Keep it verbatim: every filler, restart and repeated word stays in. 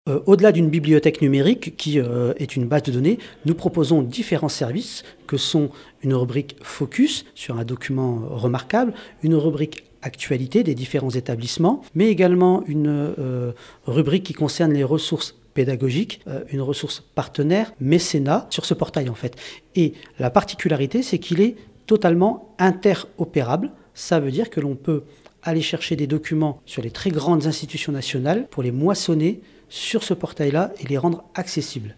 Euh, au-delà d'une bibliothèque numérique qui euh, est une base de données, nous proposons différents services que sont une rubrique Focus sur un document remarquable, une rubrique Actualité des différents établissements, mais également une euh, rubrique qui concerne les ressources pédagogiques, euh, une ressource partenaire, mécénat, sur ce portail en fait. Et la particularité, c'est qu'il est totalement interopérable. Ça veut dire que l'on peut aller chercher des documents sur les très grandes institutions nationales pour les moissonner sur ce portail-là et les rendre accessibles.